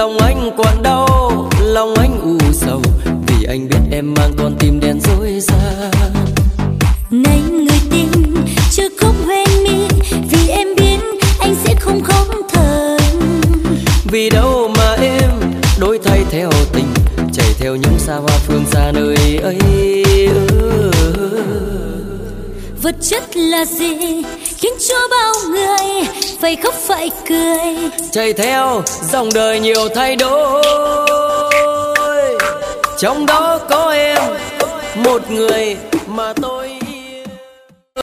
lòng anh còn đau, lòng anh u sầu, vì anh biết em mang con tim đen dối gian. Này người tình chưa khóc hoen mi, vì em biết anh sẽ không khóc thật. Vì đâu mà em đổi thay theo tình, chạy theo những xa hoa phương xa nơi ấy. Vật chất là gì khiến cho bao người phải khóc phải cười, chạy theo dòng đời nhiều thay đổi, trong đó có em một người mà tôi